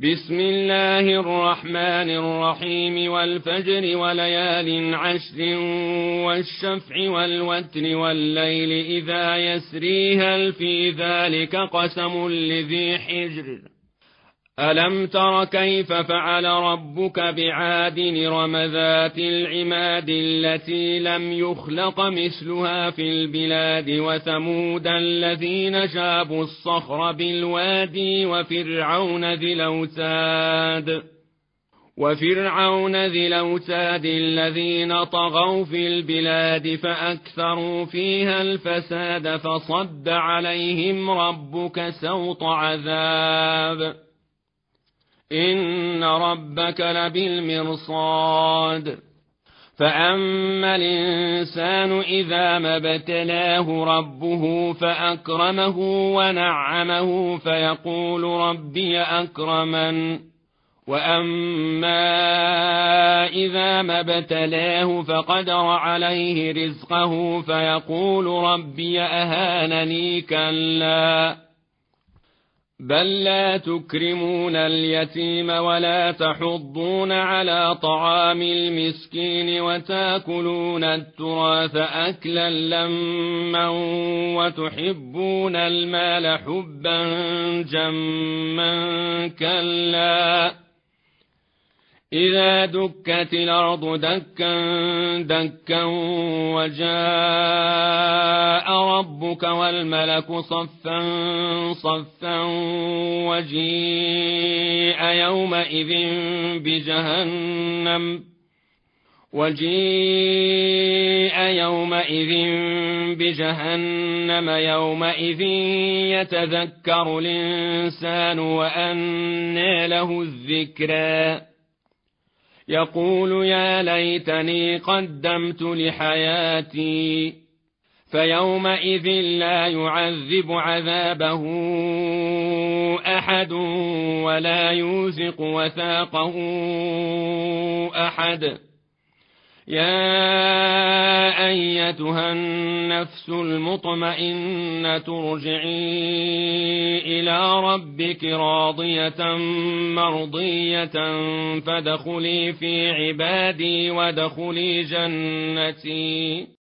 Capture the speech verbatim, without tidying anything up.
بسم الله الرحمن الرحيم والفجر وليال عشر والشفع والوتر والليل إذا يسري هل في ذلك قسم لذي حجر ألم تر كيف فعل ربك بعاد إرم ذات العماد التي لم يخلق مثلها في البلاد وثمود الذين جابوا الصخر بالوادي وفرعون ذي الأوتاد وفرعون ذي الأوتاد الذين طغوا في البلاد فأكثروا فيها الفساد فصب عليهم ربك سوط عذاب إن ربك لبالمرصاد فأما الإنسان إذا ما ابتلاه ربه فأكرمه ونعمه فيقول ربي أكرمن وأما إذا ما ابتلاه فقدر عليه رزقه فيقول ربي أهانني كلا بل لا تكرمون اليتيم ولا تحضون على طعام المسكين وتاكلون التراث أكلا لما وتحبون المال حبا جما كلا إذا دكت الأرض دكا دكا وجاء ربك والملك صفا صفا وجيء يومئذ بجهنم وجيء يومئذ بجهنم يومئذ يتذكر الإنسان وأنى له الذكرى يقول يا ليتني قدمت لحياتي فيومئذ لا يعذب عذابه أحد ولا يوثق وثاقه أحد يا أيتها النفس المطمئنة ارجعي إلى ربك راضية مرضية فادخلي في عبادي وادخلي جنتي.